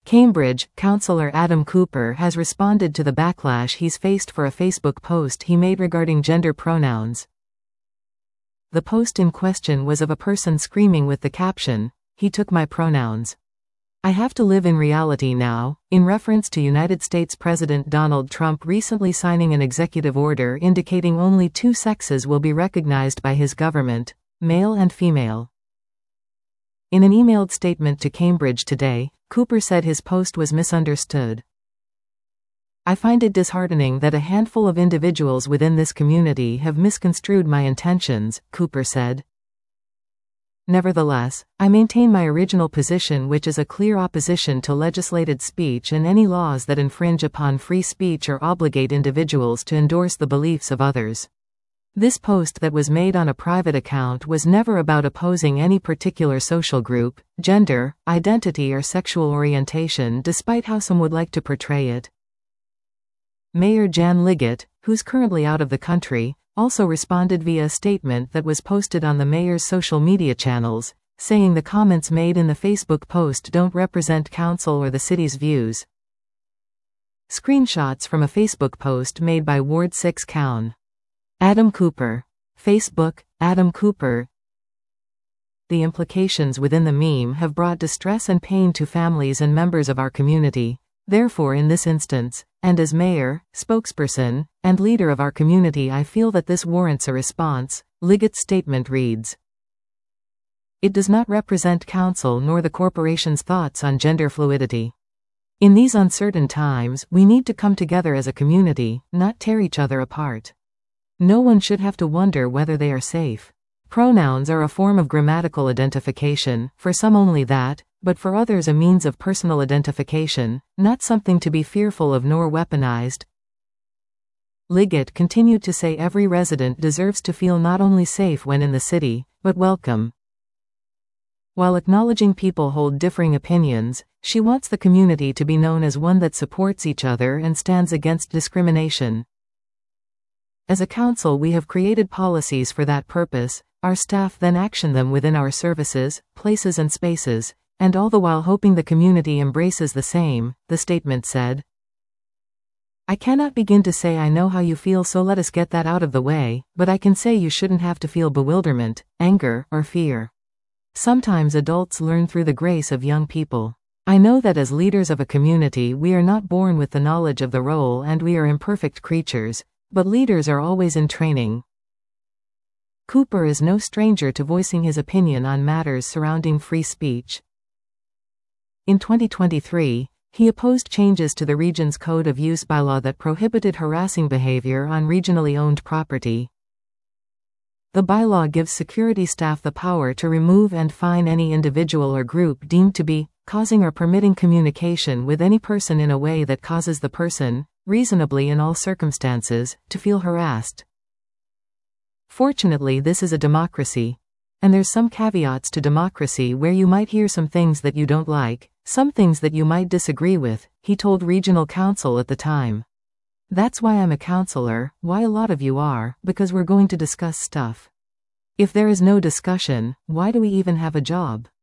Cambridge, Councillor Adam Cooper has responded to the backlash he's faced for a Facebook post he made regarding gender pronouns. The post in question was of a person screaming with the caption, "He took my pronouns. I have to live in reality now," in reference to United States President Donald Trump recently signing an executive order indicating only two sexes will be recognized by his government, male and female. In an emailed statement to Cambridge Today, Cooper said his post was misunderstood. "I find it disheartening that a handful of individuals within this community have misconstrued my intentions," Cooper said. "Nevertheless, I maintain my original position, which is a clear opposition to legislated speech and any laws that infringe upon free speech or obligate individuals to endorse the beliefs of others. This post that was made on a private account was never about opposing any particular social group, gender, identity or sexual orientation, despite how some would like to portray it." Mayor Jan Liggett, who's currently out of the country, also responded via a statement that was posted on the mayor's social media channels, saying the comments made in the Facebook post don't represent council or the city's views. Screenshots from a Facebook post made by Ward 6 Coun. Adam Cooper. Facebook, Adam Cooper. The implications within the meme have brought distress and pain to families and members of our community. Therefore, in this instance, and as mayor, spokesperson, and leader of our community, I feel that this warrants a response, Liggett's statement reads. It does not represent council nor the corporation's thoughts on gender fluidity. In these uncertain times, we need to come together as a community, not tear each other apart. No one should have to wonder whether they are safe. Pronouns are a form of grammatical identification, for some only that, but for others a means of personal identification, not something to be fearful of nor weaponized. Liggett continued to say every resident deserves to feel not only safe when in the city, but welcome. While acknowledging people hold differing opinions, she wants the community to be known as one that supports each other and stands against discrimination. As a council, we have created policies for that purpose. Our staff then action them within our services, places and spaces, and all the while hoping the community embraces the same, the statement said. I cannot begin to say I know how you feel, so let us get that out of the way, but I can say you shouldn't have to feel bewilderment, anger, or fear. Sometimes adults learn through the grace of young people. I know that as leaders of a community we are not born with the knowledge of the role and we are imperfect creatures, but leaders are always in training. Cooper is no stranger to voicing his opinion on matters surrounding free speech. In 2023, he opposed changes to the region's Code of Use bylaw that prohibited harassing behavior on regionally owned property. The bylaw gives security staff the power to remove and fine any individual or group deemed to be causing or permitting communication with any person in a way that causes the person, reasonably in all circumstances, to feel harassed. Fortunately, this is a democracy. And there's some caveats to democracy where you might hear some things that you don't like, some things that you might disagree with, he told regional council at the time. That's why I'm a councillor, why a lot of you are, because we're going to discuss stuff. If there is no discussion, why do we even have a job?